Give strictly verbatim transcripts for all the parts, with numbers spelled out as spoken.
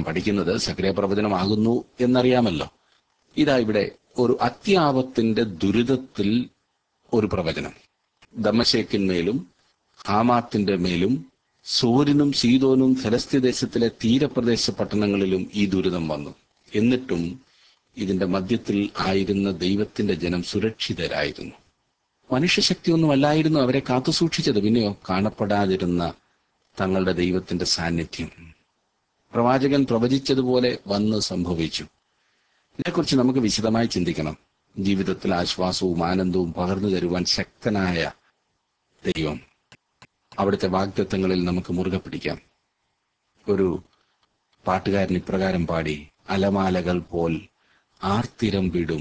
പഠിക്കുന്നത് സക്രിയ പ്രവചനമാകുന്നു എന്നറിയാമല്ലോ. ഇതാ ഇവിടെ ഒരു അത്യാപത്തിന്റെ ദുരിതത്തിൽ ഒരു പ്രവചനം. ദമശേക്കിന്മേലും ഹാമാത്തിന്റെ മേലും സോരിനും സീദോനും ഫലസ്തീൻ ദേശത്തിലെ തീരപ്രദേശ പട്ടണങ്ങളിലും ഈ ദുരിതം വന്നു. എന്നിട്ടും ഇതിന്റെ മധ്യത്തിൽ ആയിരുന്ന ദൈവത്തിന്റെ ജനം സുരക്ഷിതരായിരുന്നു. മനുഷ്യശക്തിയൊന്നും അല്ലായിരുന്നു അവരെ കാത്തുസൂക്ഷിച്ചത്, പിന്നെയോ കാണപ്പെടാതിരുന്ന തങ്ങളുടെ ദൈവത്തിന്റെ സാന്നിധ്യം. പ്രവാചകൻ പ്രവചിച്ചതുപോലെ വന്ന് സംഭവിച്ചു. ഇതേക്കുറിച്ച് നമുക്ക് വിശദമായി ചിന്തിക്കണം. ജീവിതത്തിൽ ആശ്വാസവും ആനന്ദവും പകർന്നു തരുവാൻ ശക്തനായ ദൈവം, അവിടുത്തെ വാഗ്ദത്തങ്ങളിൽ നമുക്ക് മുറുകെ പിടിക്കാം. ഒരു പാട്ടുകാരൻ ഇപ്രകാരം പാടി: അലമാലകൾ പോൽ ആർത്തിരം വിടും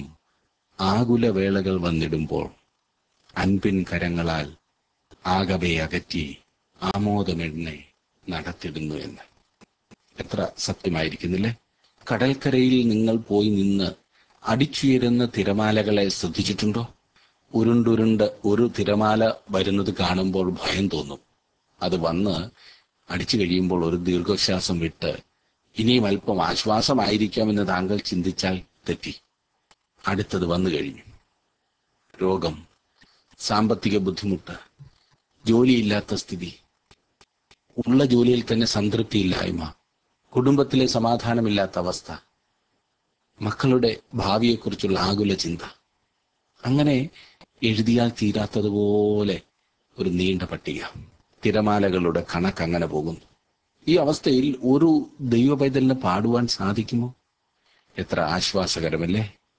ആകുലവേളകൾ വന്നിടുമ്പോൾ അൻപിൻ കരങ്ങളാൽ ആകവെ അകറ്റി ആമോദമെണ്ണെ നടത്തിടുന്നു എന്ന്. എത്ര സത്യമായിരിക്കുന്നില്ലേ? കടൽക്കരയിൽ നിങ്ങൾ പോയി നിന്ന് അടിച്ചുയരുന്ന തിരമാലകളെ ശ്രദ്ധിച്ചിട്ടുണ്ടോ? ഉരുണ്ടുരുണ്ട് ഒരു തിരമാല വരുന്നത് കാണുമ്പോൾ ഭയം തോന്നും. അത് വന്ന് അടിച്ചു കഴിയുമ്പോൾ ഒരു ദീർഘശ്വാസം വിട്ട് ഇനിയും അല്പം ആശ്വാസമായിരിക്കാമെന്ന് താങ്കൾ ചിന്തിച്ചാൽ തെറ്റി. അടുത്തത് വന്നു കഴിഞ്ഞു. രോഗം, സാമ്പത്തിക ബുദ്ധിമുട്ട്, ജോലിയില്ലാത്ത സ്ഥിതി, ഉള്ള ജോലിയിൽ തന്നെ സംതൃപ്തിയില്ലായ്മ, കുടുംബത്തിലെ സമാധാനമില്ലാത്ത അവസ്ഥ, മക്കളുടെ ഭാവിയെക്കുറിച്ചുള്ള ആകുല ചിന്ത. അങ്ങനെ എഴുതിയാൽ തീരാത്തതുപോലെ ഒരു നീണ്ട പട്ടിക. തിരമാലകളുടെ കണക്ക് അങ്ങനെ പോകുന്നു. ഈ അവസ്ഥയിൽ ഒരു ദൈവ പൈതലിന് പാടുവാൻ സാധിക്കുമോ? എത്ര ആശ്വാസകരമല്ലേ?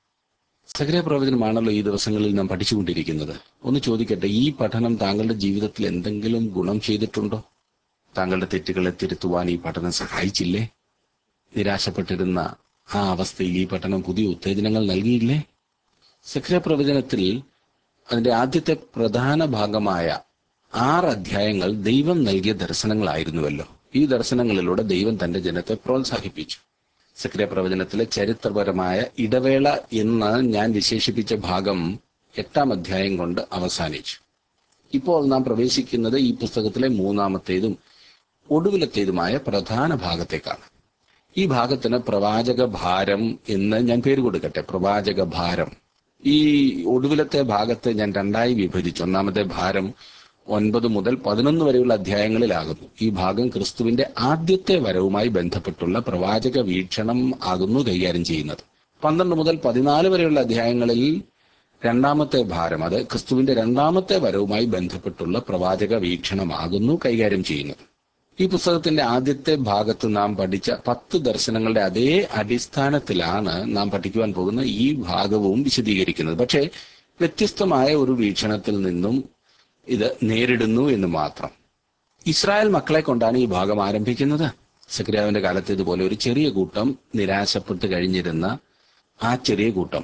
സക്രിയ പ്രവചനമാണല്ലോ ഈ ദിവസങ്ങളിൽ നാം പഠിച്ചുകൊണ്ടിരിക്കുന്നത്. ഒന്ന് ചോദിക്കട്ടെ, ഈ പഠനം താങ്കളുടെ ജീവിതത്തിൽ എന്തെങ്കിലും ഗുണം ചെയ്തിട്ടുണ്ടോ? താങ്കളുടെ തെറ്റുകളെ തിരുത്തുവാൻ ഈ പഠനം സഹായിച്ചില്ലേ? നിരാശപ്പെട്ടിരുന്ന ആ അവസ്ഥയിൽ ഈ പഠനം പുതിയ ഉത്തേജനങ്ങൾ നൽകിയില്ലേ? സക്രിയ പ്രവചനത്തിൽ അതിന്റെ ആദ്യത്തെ പ്രധാന ഭാഗമായ ആറ് അധ്യായങ്ങൾ ദൈവം നൽകിയ ദർശനങ്ങളായിരുന്നുവല്ലോ. ഈ ദർശനങ്ങളിലൂടെ ദൈവം തന്റെ ജനത്തെ പ്രോത്സാഹിപ്പിച്ചു. സക്രിയ പ്രവചനത്തിലെ ചരിത്രപരമായ ഇടവേള എന്ന് ഞാൻ വിശേഷിപ്പിച്ച ഭാഗം എട്ടാം അധ്യായം കൊണ്ട് അവസാനിച്ചു. ഇപ്പോൾ നാം പ്രവേശിക്കുന്നത് ഈ പുസ്തകത്തിലെ മൂന്നാമത്തേതും ഒടുവിലത്തേതുമായ പ്രധാന ഭാഗത്തേക്കാണ്. ഈ ഭാഗത്തിന് പ്രവാചക ഭാരം എന്ന് ഞാൻ പേര് കൊടുക്കട്ടെ. പ്രവാചക ഭാരം. ഈ ഒടുവിലത്തെ ഭാഗത്തെ ഞാൻ രണ്ടായി വിഭജിച്ചു. ഒന്നാമത്തെ ഭാരം ഒൻപത് മുതൽ പതിനൊന്ന് വരെയുള്ള അധ്യായങ്ങളിലാകുന്നു. ഈ ഭാഗം ക്രിസ്തുവിന്റെ ആദ്യത്തെ വരവുമായി ബന്ധപ്പെട്ടുള്ള പ്രവാചക വീക്ഷണം ആകുന്നു കൈകാര്യം ചെയ്യുന്നത്. പന്ത്രണ്ട് മുതൽ പതിനാല് വരെയുള്ള അധ്യായങ്ങളിൽ രണ്ടാമത്തെ ഭാരം, അത് ക്രിസ്തുവിന്റെ രണ്ടാമത്തെ വരവുമായി ബന്ധപ്പെട്ടുള്ള പ്രവാചക വീക്ഷണമാകുന്നു കൈകാര്യം ചെയ്യുന്നത്. ഈ പുസ്തകത്തിന്റെ ആദ്യത്തെ ഭാഗത്ത് നാം പഠിച്ച പത്ത് ദർശനങ്ങളുടെ അതേ അടിസ്ഥാനത്തിലാണ് നാം പഠിക്കുവാൻ പോകുന്ന ഈ ഭാഗവും വിശദീകരിക്കുന്നത്. പക്ഷേ വ്യത്യസ്തമായ ഒരു വീക്ഷണത്തിൽ നിന്നും ഇത് നേരിടുന്നു എന്ന് മാത്രം. ഇസ്രായേൽ മക്കളെ കൊണ്ടാണ് ഈ ഭാഗം ആരംഭിക്കുന്നത്. സക്രിയാവിന്റെ കാലത്ത് ഇതുപോലെ ഒരു ചെറിയ കൂട്ടം നിരാശപ്പെട്ട് കഴിഞ്ഞിരുന്ന ആ ചെറിയ കൂട്ടം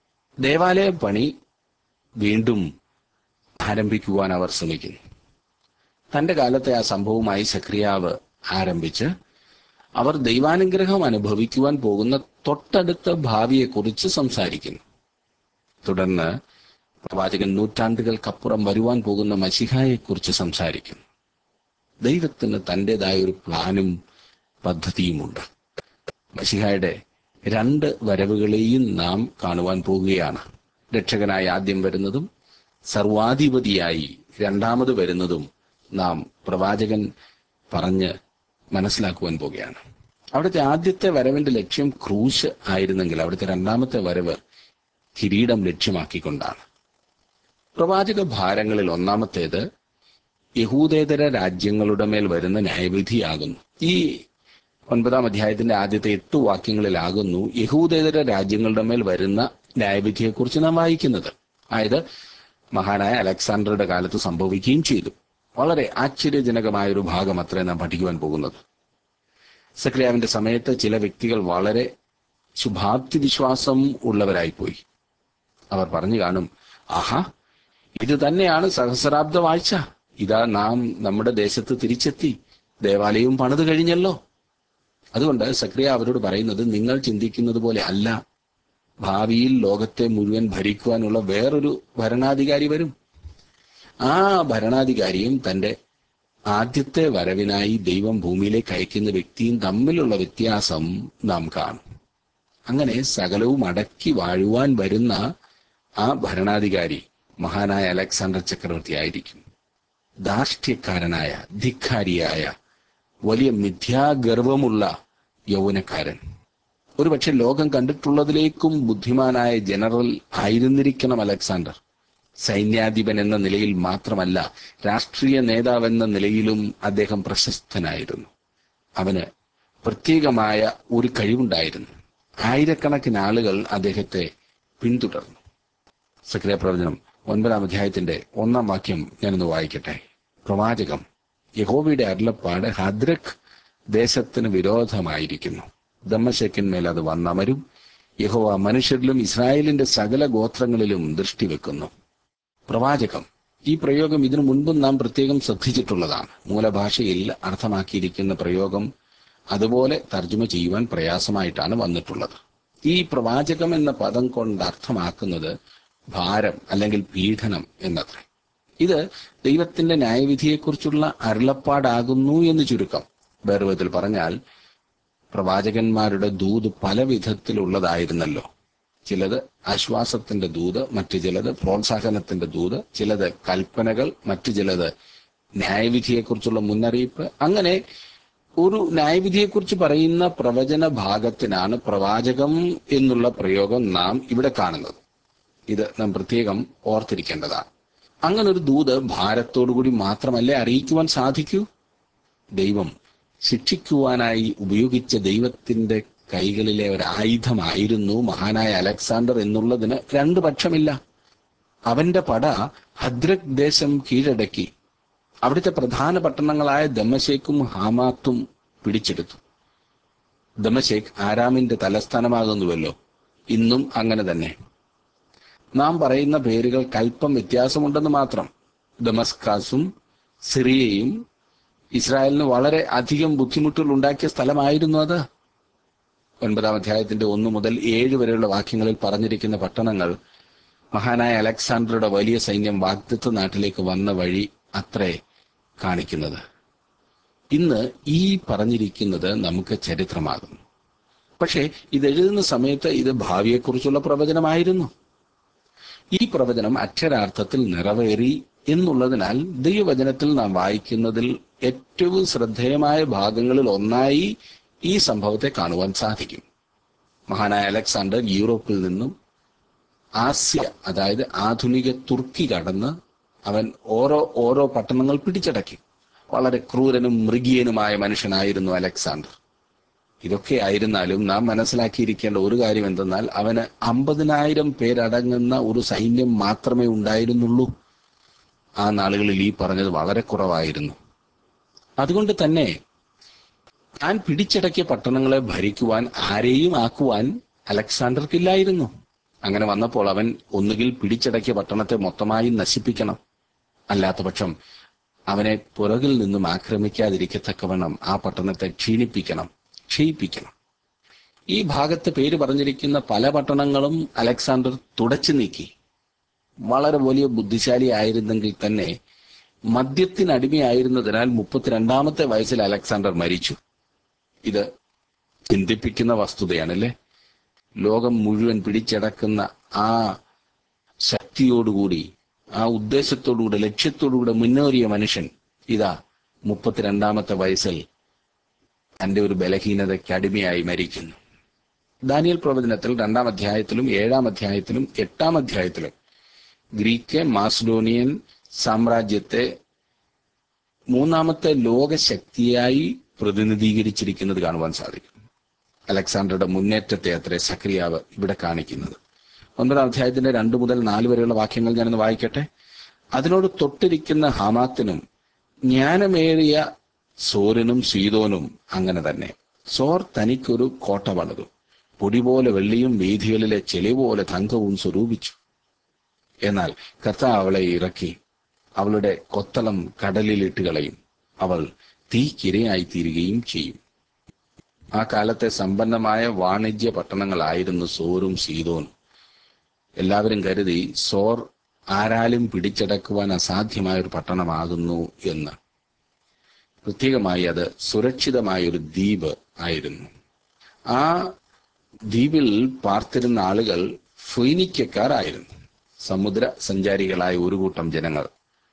ദേവാലയ പണി വീണ്ടും ആരംഭിക്കുവാൻ അവർ ശ്രമിക്കുന്നു. തന്റെ കാലത്തെ ആ സംഭവമായി സക്രിയാവ് ആരംഭിച്ച് അവർ ദൈവാനുഗ്രഹം അനുഭവിക്കുവാൻ പോകുന്ന തൊട്ടടുത്ത ഭാവിയെക്കുറിച്ച് സംസാരിക്കുന്നു. തുടർന്ന് പ്രവാചകൻ നൂറ്റാണ്ടുകൾക്കപ്പുറം വരുവാൻ പോകുന്ന മശിഹായെക്കുറിച്ച് സംസാരിക്കുന്നു. ദൈവത്തിന് തൻ്റെതായ ഒരു പ്ലാനും പദ്ധതിയുമുണ്ട്. മശിഹായുടെ രണ്ട് വരവുകളെയും നാം കാണുവാൻ പോകുകയാണ്. രക്ഷകനായി ആദ്യം വരുന്നതും സർവാധിപതിയായി രണ്ടാമത് വരുന്നതും നാം പ്രവാചകൻ പറഞ്ഞ് മനസ്സിലാക്കുവാൻ പോകുകയാണ്. അവിടുത്തെ ആദ്യത്തെ വരവിന്റെ ലക്ഷ്യം ക്രൂശ് ആയിരുന്നെങ്കിൽ അവിടുത്തെ രണ്ടാമത്തെ വരവ് കിരീടം ലക്ഷ്യമാക്കിക്കൊണ്ടാണ്. പ്രവാചക ഭാരങ്ങളിൽ ഒന്നാമത്തേത് യഹൂദേതര രാജ്യങ്ങളുടെ മേൽ വരുന്ന ന്യായവിധിയാകുന്നു. ഈ ഒൻപതാം അധ്യായത്തിന്റെ ആദ്യത്തെ എട്ട് വാക്യങ്ങളിലാകുന്നു യഹൂദേതര രാജ്യങ്ങളുടെ മേൽ വരുന്ന ന്യായവിധിയെക്കുറിച്ച് നാം വായിക്കുന്നത്. അതായത് മഹാനായ അലക്സാണ്ടറുടെ കാലത്ത് സംഭവിക്കുകയും ചെയ്തു. വളരെ ആശ്ചര്യജനകമായ ഒരു ഭാഗം അത്രേ നാം പഠിക്കുവാൻ പോകുന്നത്. സക്രിയാവിന്റെ സമയത്ത് ചില വ്യക്തികൾ വളരെ ശുഭാപ്തി വിശ്വാസം ഉള്ളവരായിപ്പോയി. അവർ പറഞ്ഞു കാണും, ആഹാ, ഇത് തന്നെയാണ് സഹസ്രാബ്ദ വാഴ്ച. ഇതാ നാം നമ്മുടെ ദേശത്ത് തിരിച്ചെത്തി, ദേവാലയവും പണിത് കഴിഞ്ഞല്ലോ. അതുകൊണ്ട് സക്രിയ അവരോട് പറയുന്നത്, നിങ്ങൾ ചിന്തിക്കുന്നത് പോലെ അല്ല, ഭാവിയിൽ ലോകത്തെ മുഴുവൻ ഭരിക്കുവാനുള്ള വേറൊരു ഭരണാധികാരി വരും. ആ ഭരണാധികാരിയും തന്റെ ആദ്യത്തെ വരവിനായി ദൈവം ഭൂമിയിലേക്ക് അയക്കുന്ന വ്യക്തിയും തമ്മിലുള്ള വ്യത്യാസം നാം കാണും. അങ്ങനെ സകലവും അടക്കി വാഴുവാൻ വരുന്ന ആ ഭരണാധികാരി മഹാനായ അലക്സാണ്ടർ ചക്രവർത്തി ആയിരിക്കും. ധാർഷ്ട്യക്കാരനായ, ധിക്കാരിയായ, വലിയ മിഥ്യാഗർവമുള്ള യൗവനക്കാരൻ. ഒരുപക്ഷെ ലോകം കണ്ടിട്ടുള്ളതിലേക്കും ബുദ്ധിമാനായ ജനറൽ ആയിരുന്നിരിക്കണം അലക്സാണ്ടർ. സൈന്യാധിപൻ എന്ന നിലയിൽ മാത്രമല്ല, രാഷ്ട്രീയ നേതാവെന്ന നിലയിലും അദ്ദേഹം പ്രശസ്തനായിരുന്നു. അവന് പ്രത്യേകമായ ഒരു കഴിവുണ്ടായിരുന്നു. ആയിരക്കണക്കിന് ആളുകൾ അദ്ദേഹത്തെ പിന്തുടർന്നു. സക്രിയ പ്രവചനം ഒൻപതാം അധ്യായത്തിന്റെ ഒന്നാം വാക്യം ഞാനൊന്ന് വായിക്കട്ടെ. പ്രവാചകം: യഹോവയുടെ അരുളപ്പാട് ഹദ്രക് ദേശത്തിന് വിരോധമായിരിക്കുന്നു. ദമ്മശേക്കിന്മേൽ അത് വന്നമരും. യഹോവ മനുഷ്യരിലും ഇസ്രായേലിന്റെ സകല ഗോത്രങ്ങളിലും ദൃഷ്ടി വെക്കുന്നു. പ്രവാചകം, ഈ പ്രയോഗം ഇതിനു മുൻപും നാം പ്രത്യേകം ശ്രദ്ധിച്ചിട്ടുള്ളതാണ്. മൂലഭാഷയിൽ അർത്ഥമാക്കിയിരിക്കുന്ന പ്രയോഗം അതുപോലെ തർജ്ജമ ചെയ്യുവാൻ പ്രയാസമായിട്ടാണ് വന്നിട്ടുള്ളത്. ഈ പ്രവാചകം എന്ന പദം കൊണ്ട് അർത്ഥമാക്കുന്നത് ഭാരം അല്ലെങ്കിൽ പീഡനം എന്നത്രേ. ഇത് ദൈവത്തിന്റെ ന്യായവിധിയെക്കുറിച്ചുള്ള അരുളപ്പാടാകുന്നു എന്ന് ചുരുക്കം. വേറെ വിധത്തിൽ പറഞ്ഞാൽ, പ്രവാചകന്മാരുടെ ദൂത് പല വിധത്തിലുള്ളതായിരുന്നല്ലോ. ചിലത് ആശ്വാസത്തിന്റെ ദൂത്, മറ്റു ചിലത് പ്രോത്സാഹനത്തിന്റെ ദൂത്, ചിലത് കൽപ്പനകൾ, മറ്റു ചിലത് ന്യായവിധിയെക്കുറിച്ചുള്ള മുന്നറിയിപ്പ്. അങ്ങനെ ഒരു ന്യായവിധിയെക്കുറിച്ച് പറയുന്ന പ്രവചന ഭാഗത്തിനാണ് പ്രവാചകം എന്നുള്ള പ്രയോഗം നാം ഇവിടെ കാണുന്നത്. ഇത് നാം പ്രത്യേകം ഓർത്തിരിക്കേണ്ടതാണ്. അങ്ങനെ ഒരു ദൂത് ഭാരത്തോടുകൂടി മാത്രമല്ലേ അറിയിക്കുവാൻ സാധിക്കൂ. ദൈവം ശിക്ഷിക്കുവാനായി ഉപയോഗിച്ച ദൈവത്തിന്റെ കൈകളിലെ ഒരു ആയുധമായിരുന്നു മഹാനായ അലക്സാണ്ടർ എന്നുള്ളതിന് രണ്ടു പക്ഷമില്ല. അവന്റെ പട ഹദ്രക് ദേശം കീഴടക്കി അവിടുത്തെ പ്രധാന പട്ടണങ്ങളായ ദമ്മശേക്കും ഹാമാത്തും പിടിച്ചെടുത്തു. ദമ്മശേക്ക് ആരാമിന്റെ തലസ്ഥാനമാകുന്നുവല്ലോ. ഇന്നും അങ്ങനെ തന്നെ. നാം പറയുന്ന പേരുകൾ കൽപ്പം വ്യത്യാസമുണ്ടെന്ന് മാത്രം. ദമസ്കാസും സിറിയയും ഇസ്രായേലിന് വളരെ അധികം ബുദ്ധിമുട്ടുകൾ ഉണ്ടാക്കിയ സ്ഥലമായിരുന്നു അത്. ഒൻപതാം അധ്യായത്തിന്റെ ഒന്ന് മുതൽ ഏഴ് വരെയുള്ള വാക്യങ്ങളിൽ പറഞ്ഞിരിക്കുന്ന പട്ടണങ്ങൾ മഹാനായ അലക്സാണ്ടറുടെ വലിയ സൈന്യം വാഗ്ദത്ത നാട്ടിലേക്ക് വന്ന വഴി അത്രേ കാണിക്കുന്നത്. ഇന്ന് ഈ പറഞ്ഞിരിക്കുന്നത് നമുക്ക് ചരിത്രമാകുന്നു. പക്ഷേ ഇത് എഴുതുന്ന സമയത്ത് ഇത് ഭാവിയെക്കുറിച്ചുള്ള പ്രവചനമായിരുന്നു. ഈ പ്രവചനം അക്ഷരാർത്ഥത്തിൽ നിറവേറി എന്നുള്ളതിനാൽ ദൈവവചനത്തിൽ നാം വായിക്കുന്നതിൽ ഏറ്റവും ശ്രദ്ധേയമായ ഭാഗങ്ങളിൽ ഒന്നായി ഈ സംഭവത്തെ കാണുവാൻ സാധിക്കും. മഹാനായ അലക്സാണ്ടർ യൂറോപ്പിൽ നിന്നും ആസ്യ, അതായത് ആധുനിക തുർക്കി കടന്ന് അവൻ ഓരോ ഓരോ പട്ടണങ്ങൾ പിടിച്ചടക്കി. വളരെ ക്രൂരനും മൃഗീയനുമായ മനുഷ്യനായിരുന്നു അലക്സാണ്ടർ. ഇതൊക്കെ ആയിരുന്നാലും നാം മനസ്സിലാക്കിയിരിക്കേണ്ട ഒരു കാര്യം എന്തെന്നാൽ, അവന് അമ്പതിനായിരം പേരടങ്ങുന്ന ഒരു സൈന്യം മാത്രമേ ഉണ്ടായിരുന്നുള്ളൂ. ആ നാളുകളിൽ ഈ പറഞ്ഞത് വളരെ കുറവായിരുന്നു. അതുകൊണ്ട് തന്നെ താൻ പിടിച്ചടക്കിയ പട്ടണങ്ങളെ ഭരിക്കുവാൻ ആരെയും ആക്കുവാൻ അലക്സാണ്ടർക്കില്ലായിരുന്നു. അങ്ങനെ വന്നപ്പോൾ അവൻ ഒന്നുകിൽ പിടിച്ചടക്കിയ പട്ടണത്തെ മൊത്തമായി നശിപ്പിക്കണം, അല്ലാത്ത പക്ഷം അവനെ പുറകിൽ നിന്നും ആക്രമിക്കാതിരിക്കത്തക്കവണ്ണം ആ പട്ടണത്തെ ക്ഷീണിപ്പിക്കണം, ക്ഷയിപ്പിക്കണം. ഈ ഭാഗത്ത് പേര് പറഞ്ഞിരിക്കുന്ന പല പട്ടണങ്ങളും അലക്സാണ്ടർ തുടച്ചു നീക്കി. വളരെ വലിയ ബുദ്ധിശാലി ആയിരുന്നെങ്കിൽ തന്നെ മദ്യത്തിനടിമയായിരുന്നതിനാൽ മുപ്പത്തിരണ്ടാമത്തെ വയസ്സിൽ അലക്സാണ്ടർ മരിച്ചു. ഇത് ചിന്തിപ്പിക്കുന്ന വസ്തുതയാണല്ലേ. ലോകം മുഴുവൻ പിടിച്ചടക്കുന്ന ആ ശക്തിയോടുകൂടി, ആ ഉദ്ദേശത്തോടുകൂടി, ലക്ഷ്യത്തോടുകൂടി മുന്നേറിയ മനുഷ്യൻ ഇതാ മുപ്പത്തിരണ്ടാമത്തെ വയസ്സിൽ തന്റെ ഒരു ബലഹീനതയ്ക്ക് അടിമയായി മരിക്കുന്നു. ദാനിയേൽ പ്രവചനത്തിൽ രണ്ടാം അധ്യായത്തിലും ഏഴാം അധ്യായത്തിലും എട്ടാം അധ്യായത്തിലും ഗ്രീക്ക് മാസിഡോണിയൻ സാമ്രാജ്യത്തെ മൂന്നാമത്തെ ലോകശക്തിയായി പ്രതിനിധീകരിച്ചിരിക്കുന്നത് കാണുവാൻ സാധിക്കും. അലക്സാണ്ടറുടെ മുന്നേറ്റത്തെ അത്രേ സക്രിയാവ് ഇവിടെ കാണിക്കുന്നത്. ഒൻപതാം അധ്യായത്തിന്റെ രണ്ടു മുതൽ നാല് വരെയുള്ള വാക്യങ്ങൾ ഞാനൊന്ന് വായിക്കട്ടെ. അതിനോട് തൊട്ടിരിക്കുന്ന ഹാമാത്തിനും ജ്ഞാനമേറിയ സോറിനും സീതോനും അങ്ങനെ തന്നെ. സോർ തനിക്കൊരു കോട്ട പണിതു, പൊടി പോലെ വെള്ളിയും വീഥികളിലെ ചെളി പോലെ തങ്കവും സ്വരൂപിച്ചു. എന്നാൽ കർത്താവ് അവളെ ഇറക്കി അവളുടെ കൊത്തളം കടലിലിട്ട് കളയും. അവൾ തീക്കിരയായി തീരുകയും ചെയ്യും. ആ കാലത്തെ സമ്പന്നമായ വാണിജ്യ പട്ടണങ്ങളായിരുന്നു സോറും സീതോനും. എല്ലാവരും കരുതി സോർ ആരാലും പിടിച്ചടക്കുവാൻ അസാധ്യമായ ഒരു പട്ടണമാകുന്നു എന്ന്. പ്രത്യേകമായി അത് സുരക്ഷിതമായ ഒരു ദ്വീപ് ആയിരുന്നു. ആ ദ്വീപിൽ പാർത്തിരുന്ന ആളുകൾ ഫൊയ്നിക്കക്കാരായിരുന്നു. സമുദ്ര സഞ്ചാരികളായ ഒരു കൂട്ടം ജനങ്ങൾ.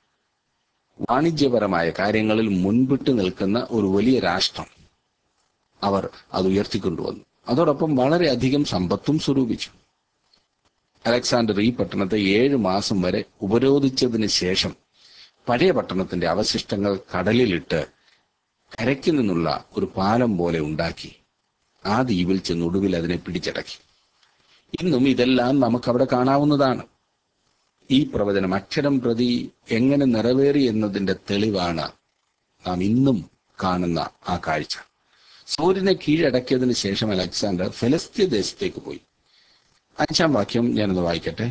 വാണിജ്യപരമായ കാര്യങ്ങളിൽ മുൻപിട്ട് നിൽക്കുന്ന ഒരു വലിയ രാഷ്ട്രം. അവർ അത് ഉയർത്തിക്കൊണ്ടുവന്നു. അതോടൊപ്പം വളരെയധികം സമ്പത്തും സ്വരൂപിച്ചു. അലക്സാണ്ടർ ഈ പട്ടണത്തെ ഏഴ് മാസം വരെ ഉപരോധിച്ചതിന് ശേഷം പഴയ പട്ടണത്തിന്റെ അവശിഷ്ടങ്ങൾ കടലിലിട്ട് കരയ്ക്ക് നിന്നുള്ള ഒരു പാലം പോലെ ഉണ്ടാക്കി ആ ദ്വീപിൽ ചെന്ന് ഒടുവിൽ അതിനെ പിടിച്ചടക്കി. ഇന്നും ഇതെല്ലാം നമുക്കവിടെ കാണാവുന്നതാണ്. ഈ പ്രവചനം അക്ഷരം പ്രതി എങ്ങനെ നിറവേറി എന്നതിന്റെ തെളിവാണ് നാം ഇന്നും കാണുന്ന ആ കാഴ്ച. സോരിനെ കീഴടക്കിയതിനു ശേഷം അലക്സാണ്ടർ ഫെലസ്തീൻ ദേശത്തേക്ക് പോയി. അഞ്ചാം വാക്യം ഞാനൊന്ന് വായിക്കട്ടെ.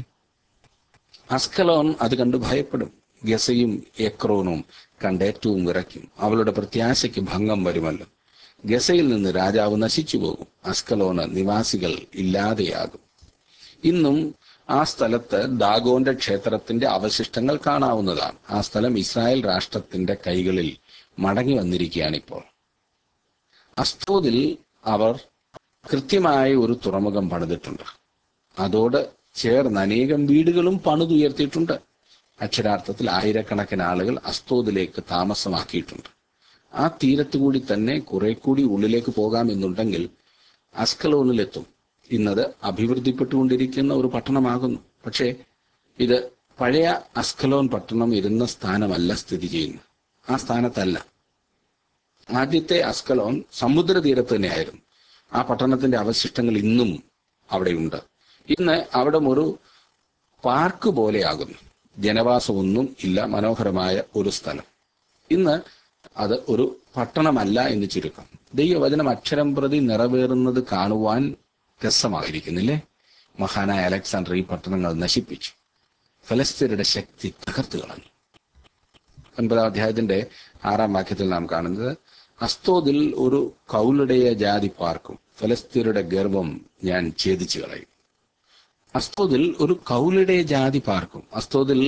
അസ്കലോൻ അത് കണ്ട് ഭയപ്പെടും, ഗസയും എക്രോനും കണ്ടേറ്റവും വിറയ്ക്കും. അവളുടെ പ്രത്യാശയ്ക്ക് ഭംഗം വരുമല്ലോ. ഗസയിൽ നിന്ന് രാജാവ് നശിച്ചു പോകും, അസ്കലോന് നിവാസികൾ ഇല്ലാതെയാകും. ഇന്നും ആ സ്ഥലത്ത് ദാഗോന്റെ ക്ഷേത്രത്തിന്റെ അവശിഷ്ടങ്ങൾ കാണാവുന്നതാണ്. ആ സ്ഥലം ഇസ്രായേൽ രാഷ്ട്രത്തിന്റെ കൈകളിൽ മടങ്ങി വന്നിരിക്കുകയാണിപ്പോൾ. അസ്തോദിൽ അവർ കൃത്യമായ ഒരു തുറമുഖം പണിതിട്ടുണ്ട്. അതോട് ചേർന്ന് അനേകം വീടുകളും പണിതുയർത്തിയിട്ടുണ്ട്. അക്ഷരാർത്ഥത്തിൽ ആയിരക്കണക്കിന് ആളുകൾ അസ്തോദിലേക്ക് താമസമാക്കിയിട്ടുണ്ട്. ആ തീരത്തുകൂടി തന്നെ കുറെ കൂടി ഉള്ളിലേക്ക് പോകാമെന്നുണ്ടെങ്കിൽ അസ്കലോണിലെത്തും. ഇന്നത് അഭിവൃദ്ധിപ്പെട്ടുകൊണ്ടിരിക്കുന്ന ഒരു പട്ടണമാകുന്നു. പക്ഷേ ഇത് പഴയ അസ്കലോൻ പട്ടണം ഇരുന്ന സ്ഥാനമല്ല സ്ഥിതി ചെയ്യുന്നത്. ആ സ്ഥാനത്തല്ല. ആദ്യത്തെ അസ്കലോൻ സമുദ്രതീരത്ത് തന്നെയായിരുന്നു. ആ പട്ടണത്തിന്റെ അവശിഷ്ടങ്ങൾ ഇന്നും അവിടെയുണ്ട്. ഇന്ന് അവിടെ ഒരു പാർക്ക് പോലെയാകുന്നു. ജനവാസമൊന്നും ഇല്ല, മനോഹരമായ ഒരു സ്ഥലം. ഇന്ന് അത് ഒരു പട്ടണമല്ല എന്ന് ചുരുക്കം. ദൈവവചനം അക്ഷരം പ്രതി നിറവേറുന്നത് കാണുവാൻ രസമായിരിക്കുന്നില്ലേ? മഹാനായ അലക്സാണ്ടർ ഈ പട്ടണങ്ങൾ നശിപ്പിച്ചു. ഫലസ്തീനയുടെ ശക്തി തകർത്തു കളഞ്ഞു. ഒൻപതാം അധ്യായത്തിന്റെ ആറാം വാക്യത്തിൽ നാം കാണുന്നത്, അസ്തോദിൽ ഒരു കൗലുടയ ജാതി പാർക്കും, ഫലസ്തീനയുടെ ഗർവം ഞാൻ ഛേദിച്ചു കളയും. അസ്തോദിൽ ഒരു കൗലുടയ ജാതി പാർക്കും. അസ്തോദിൽ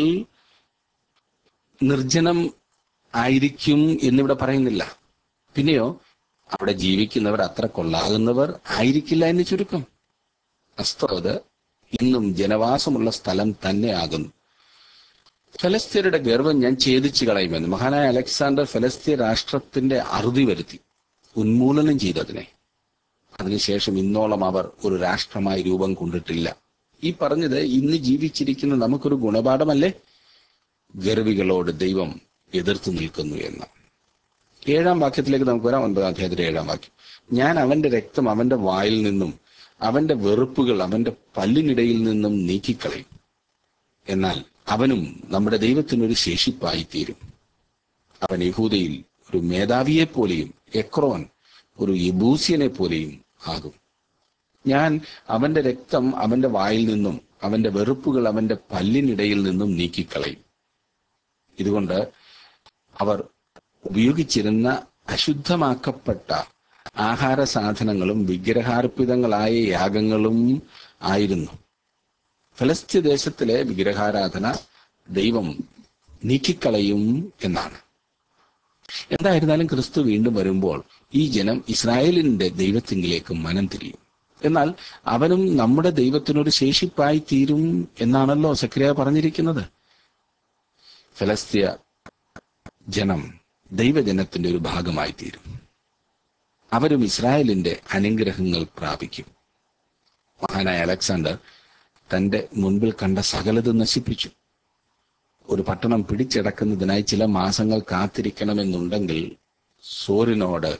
നിർജ്ജനം ആയിരിക്കും എന്നിവിടെ പറയുന്നില്ല. പിന്നെയോ അവിടെ ജീവിക്കുന്നവർ അത്ര കൊള്ളാകുന്നവർ ആയിരിക്കില്ല എന്ന് ചുരുക്കം. അസ്തോദ് ഇന്നും ജനവാസമുള്ള സ്ഥലം തന്നെയാകുന്നു. ഫലസ്തീനയുടെ ഗർവം ഞാൻ ഛേദിച്ചു കളയുമെന്ന് മഹാനായ അലക്സാണ്ടർ ഫലസ്തീൻ രാഷ്ട്രത്തിന്റെ അറുതി വരുത്തി, ഉന്മൂലനം ചെയ്തതിനെ. അതിനുശേഷം ഇന്നോളം അവർ ഒരു രാഷ്ട്രമായി രൂപം കൊണ്ടിട്ടില്ല. ഈ പറഞ്ഞത് ഇന്ന് ജീവിച്ചിരിക്കുന്ന നമുക്കൊരു ഗുണപാഠമല്ലേ? ഗർവികളോട് ദൈവം എതിർത്ത് നിൽക്കുന്നു എന്ന്. ഏഴാം വാക്യത്തിലേക്ക് നമുക്ക് വരാം. ഒൻപതാം അധ്യായത്തിന്റെ ഏഴാം വാക്യം, ഞാൻ അവന്റെ രക്തം അവന്റെ വായിൽ നിന്നും അവന്റെ വെറുപ്പുകൾ അവന്റെ പല്ലിനിടയിൽ നിന്നും നീക്കിക്കളയും. എന്നാൽ അവനും നമ്മുടെ ദൈവത്തിനൊരു ശേഷിപ്പായി തീരും. അവൻ യഹൂദയിൽ ഒരു മേധാവിയെ പോലെയും എക്രോൻ ഒരു യെബൂസ്യനെ പോലെയും ആകും. ഞാൻ അവന്റെ രക്തം അവന്റെ വായിൽ നിന്നും അവന്റെ വെറുപ്പുകൾ അവന്റെ പല്ലിനിടയിൽ നിന്നും നീക്കിക്കളയും. ഇതുകൊണ്ട് അവർ ഉപയോഗിച്ചിരുന്ന അശുദ്ധമാക്കപ്പെട്ട ആഹാര സാധനങ്ങളും വിഗ്രഹാർപ്പിതങ്ങളായ യാഗങ്ങളും ആയിരുന്നു. ഫലസ്തീൻ ദേശത്തിലെ വിഗ്രഹാരാധന ദൈവം നീക്കിക്കളയും എന്നാണ്. എന്തായിരുന്നാലും ക്രിസ്തു വീണ്ടും വരുമ്പോൾ ഈ ജനം ഇസ്രായേലിന്റെ ദൈവത്തിങ്കിലേക്ക് മനം തിരിയും. എന്നാൽ അവനും നമ്മുടെ ദൈവത്തിനൊരു ശേഷിപ്പായി തീരും എന്നാണല്ലോ സക്രിയ പറഞ്ഞിരിക്കുന്നത്. ഫലസ്തീയ ജനം ദൈവജനത്തിന്റെ ഒരു ഭാഗമായി തീരും. അവരും ഇസ്രായേലിന്റെ അനുഗ്രഹങ്ങൾ പ്രാപിക്കും. മഹാനായ അലക്സാണ്ടർ തന്റെ മുൻപിൽ കണ്ട സകലത് നശിപ്പിച്ചു. ഒരു പട്ടണം പിടിച്ചടക്കുന്നതിനായി ചില മാസങ്ങൾ കാത്തിരിക്കണമെന്നുണ്ടെങ്കിൽ സോറിനോട്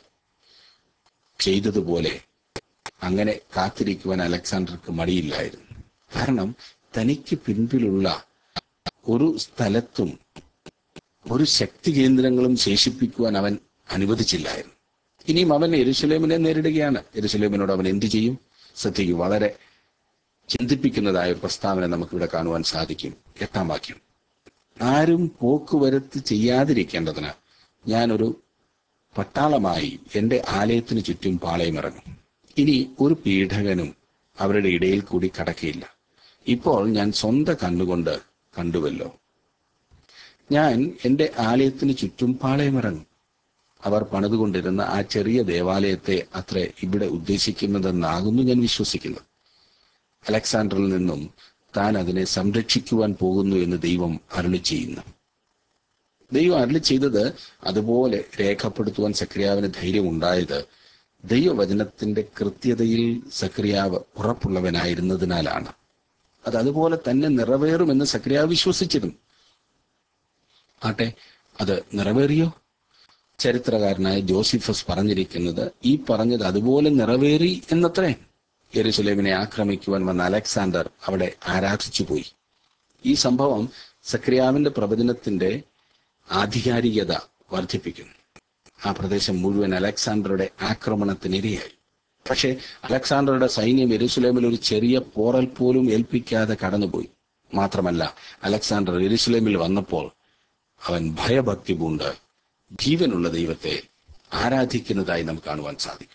ചെയ്തതുപോലെ അങ്ങനെ കാത്തിരിക്കുവാൻ അലക്സാണ്ടർക്ക് മടിയില്ലായിരുന്നു. കാരണം തനിക്ക് പിൻപിലുള്ള ഒരു സ്ഥലത്തും ഒരു ശക്തി കേന്ദ്രങ്ങളും ശേഷിപ്പിക്കുവാൻ അവൻ അനുവദിച്ചില്ലായിരുന്നു. ഇനിയും അവൻ യെരൂശലേമിനെ നേരിടുകയാണ്. യെരൂശലേമിനോട് അവൻ എന്തു ചെയ്യും? ശ്രദ്ധിക്കും, വളരെ ചിന്തിപ്പിക്കുന്നതായ ഒരു പ്രസ്താവന നമുക്കിവിടെ കാണുവാൻ സാധിക്കും. എട്ടാം വാക്യം, ആരും പോക്കുവരത്ത് ചെയ്യാതിരിക്കേണ്ടതിന് ഞാനൊരു പട്ടാളമായി എൻ്റെ ആലയത്തിന് ചുറ്റും പാളയമിറങ്ങും. ഇനി ഒരു പീഡകനും അവരുടെ ഇടയിൽ കൂടി കടക്കയില്ല. ഇപ്പോൾ ഞാൻ സ്വന്തം കണ്ണുകൊണ്ട് കണ്ടുവല്ലോ. ഞാൻ എൻ്റെ ആലയത്തിന് ചുറ്റും പാളയമിറങ്ങും. അവർ പണിതുകൊണ്ടിരുന്ന ആ ചെറിയ ദേവാലയത്തെ അത്ര ഇവിടെ ഉദ്ദേശിക്കുന്നതെന്നാകുന്നു ഞാൻ വിശ്വസിക്കുന്നത്. അലക്സാണ്ടറിൽ നിന്നും താൻ അതിനെ സംരക്ഷിക്കുവാൻ പോകുന്നു എന്ന് ദൈവം അരുളി ചെയ്യുന്നു. ദൈവം അരുളി ചെയ്തത് അതുപോലെ രേഖപ്പെടുത്തുവാൻ സക്രിയാവിന് ധൈര്യം ഉണ്ടായത് ദൈവവചനത്തിന്റെ കൃത്യതയിൽ സക്രിയാവ് ഉറപ്പുള്ളവനായിരുന്നതിനാലാണ്. അത് അതുപോലെ തന്നെ നിറവേറുമെന്ന് സക്രിയാവ് വിശ്വസിച്ചിരുന്നു. ആട്ടെ, അത് നിറവേറിയോ? ചരിത്രകാരനായ ജോസിഫസ് പറഞ്ഞിരിക്കുന്നത് ഈ പറഞ്ഞത് അതുപോലെ നിറവേറി എന്നത്രേ. യെരുശലേമിനെ ആക്രമിക്കുവാൻ വന്ന അലക്സാണ്ടർ അവിടെ ആരാധിച്ചു പോയി. ഈ സംഭവം സക്രിയാവിന്റെ പ്രവചനത്തിന്റെ ആധികാരികത വർദ്ധിപ്പിക്കുന്നു. ആ പ്രദേശം മുഴുവൻ അലക്സാണ്ടറുടെ ആക്രമണത്തിനിരയായി. പക്ഷേ അലക്സാണ്ടറുടെ സൈന്യം യെരുശലേമിൽ ഒരു ചെറിയ പോറൽ പോലും ഏൽപ്പിക്കാതെ കടന്നുപോയി. മാത്രമല്ല, അലക്സാണ്ടർ യെരുശലേമിൽ വന്നപ്പോൾ അവൻ ഭയഭക്തി പൂണ്ട് ജീവനുള്ള ദൈവത്തെ ആരാധിക്കുന്നതായി നമുക്ക് കാണുവാൻ സാധിക്കും.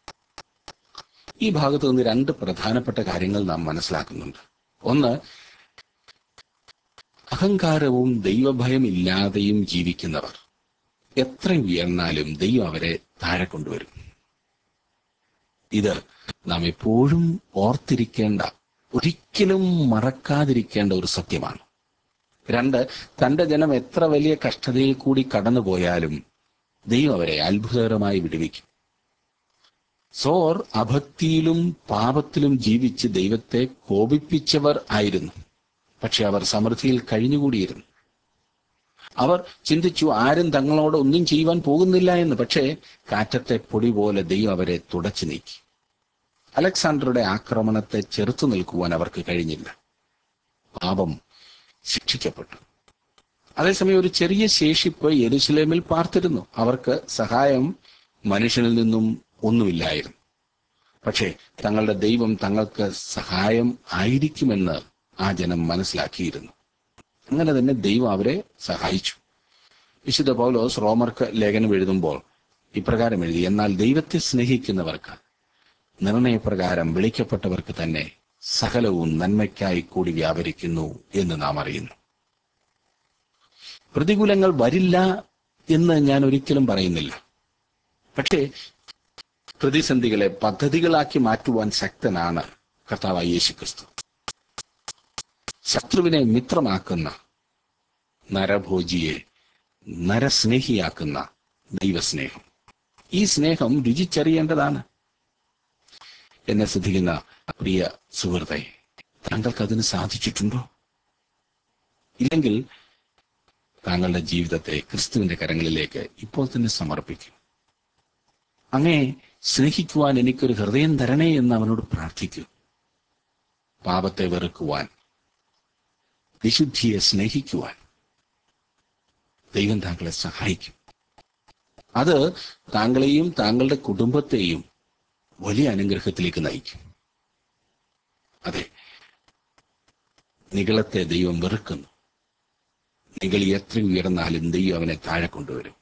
ഈ ഭാഗത്ത് നിന്ന് രണ്ട് പ്രധാനപ്പെട്ട കാര്യങ്ങൾ നാം മനസ്സിലാക്കുന്നുണ്ട്. ഒന്ന്, അഹങ്കാരവും ദൈവഭയം ഇല്ലാതെയും ജീവിക്കുന്നവർ എത്ര ഉയർന്നാലും ദൈവം അവരെ താഴെ കൊണ്ടുവരും. ഇത് നാം എപ്പോഴും ഓർത്തിരിക്കേണ്ട, ഒരിക്കലും മറക്കാതിരിക്കേണ്ട ഒരു സത്യമാണ്. രണ്ട്, തന്റെ ജനം എത്ര വലിയ കഷ്ടതയിൽ കൂടി കടന്നുപോയാലും ദൈവം അവരെ അത്ഭുതകരമായി വിടുവിക്കും. സോർ അഭക്തിയിലും പാപത്തിലും ജീവിച്ച് ദൈവത്തെ കോപിപ്പിച്ചവർ ആയിരുന്നു. പക്ഷെ അവർ സമൃദ്ധിയിൽ കഴിഞ്ഞുകൂടിയിരുന്നു. അവർ ചിന്തിച്ചു ആരും തങ്ങളോട് ഒന്നും ചെയ്യുവാൻ പോകുന്നില്ല എന്ന്. പക്ഷേ കാറ്റത്തെ പൊടി പോലെ ദൈവം അവരെ തുടച്ചു നീക്കി. അലക്സാണ്ടറുടെ ആക്രമണത്തെ ചെറുത്തു നിൽക്കുവാൻ അവർക്ക് കഴിഞ്ഞില്ല. പാപം ശിക്ഷിക്കപ്പെട്ടു. അതേസമയം ഒരു ചെറിയ ശേഷിപ്പ് യെരുശലേമിൽ പാർത്തിരുന്നു. അവർക്ക് സഹായം മനുഷ്യനിൽ നിന്നും ഒന്നുമില്ലായിരുന്നു. പക്ഷേ തങ്ങളുടെ ദൈവം തങ്ങൾക്ക് സഹായം ആയിരിക്കുമെന്ന് ആ ജനം മനസ്സിലാക്കിയിരുന്നു. അങ്ങനെ തന്നെ ദൈവം അവരെ സഹായിച്ചു. വിശുദ്ധ പൗലോസ് റോമർക്ക് ലേഖനം എഴുതുമ്പോൾ ഇപ്രകാരം എഴുതി: എന്നാൽ ദൈവത്തെ സ്നേഹിക്കുന്നവർക്ക്, നിർണയപ്രകാരം വിളിക്കപ്പെട്ടവർക്ക് തന്നെ സകലവും നന്മയ്ക്കായി കൂടി വ്യാപരിക്കുന്നു എന്ന് നാം അറിയുന്നു. പ്രതികൂലങ്ങൾ വരില്ല എന്ന് ഞാൻ ഒരിക്കലും പറയുന്നില്ല. പക്ഷേ പ്രതിസന്ധികളെ പദ്ധതികളാക്കി മാറ്റുവാൻ ശക്തനാണ് കർത്താവായ യേശുക്രിസ്തു. ശത്രുവിനെ മിത്രമാക്കുന്ന, നരഭോജിയെ നരസ്നേഹിയാക്കുന്ന ദൈവസ്നേഹം. ഈ സ്നേഹം രുചിച്ചറിയേണ്ടതാണ്. എന്നെ ശ്രദ്ധിക്കുന്ന പ്രിയ സുഹൃത്തെ, താങ്കൾക്ക് അതിന് സാധിച്ചിട്ടുണ്ടോ? ഇല്ലെങ്കിൽ താങ്കളുടെ ജീവിതത്തെ ക്രിസ്തുവിന്റെ കരങ്ങളിലേക്ക് ഇപ്പോൾ തന്നെ സമർപ്പിക്കും. അങ്ങേ സ്നേഹിക്കുവാൻ എനിക്കൊരു ഹൃദയം തരണേ എന്ന് അവനോട് പ്രാർത്ഥിക്കൂ. പാപത്തെ വെറുക്കുവാൻ, വിശുദ്ധിയെ സ്നേഹിക്കുവാൻ ദൈവം താങ്കളെ സഹായിക്കും. അത് താങ്കളെയും താങ്കളുടെ കുടുംബത്തെയും വലിയ അനുഗ്രഹത്തിലേക്ക് നയിക്കും. അതെ, നിഗളത്തെ ദൈവം വെറുക്കുന്നു. നിഗളി എത്ര ഉയർന്നാലും ദൈവം അവനെ താഴെ കൊണ്ടുവരും.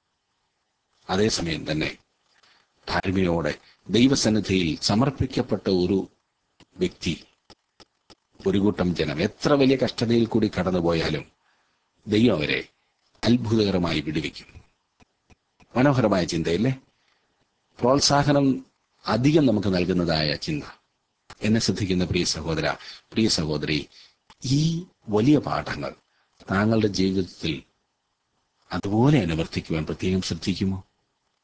അതേസമയം തന്നെ താഴ്മയോടെ ദൈവസന്നിധിയിൽ സമർപ്പിക്കപ്പെട്ട ഒരു വ്യക്തി, ഒരു കൂട്ടം ജനം എത്ര വലിയ കഷ്ടതയിൽ കൂടി കടന്നുപോയാലും ദൈവം അവരെ അത്ഭുതകരമായി വിടുവിക്കും. മനോഹരമായ ചിന്തയല്ലേ? പ്രോത്സാഹനം അധികം നമുക്ക് നൽകുന്നതായ ചിന്ത. എന്നെ ശ്രദ്ധിക്കുന്ന പ്രിയ സഹോദര, പ്രിയ സഹോദരി, ഈ വലിയ പാഠങ്ങൾ താങ്കളുടെ ജീവിതത്തിൽ അതുപോലെ അനുവർത്തിക്കുവാൻ പ്രത്യേകം ശ്രദ്ധിക്കുമോ?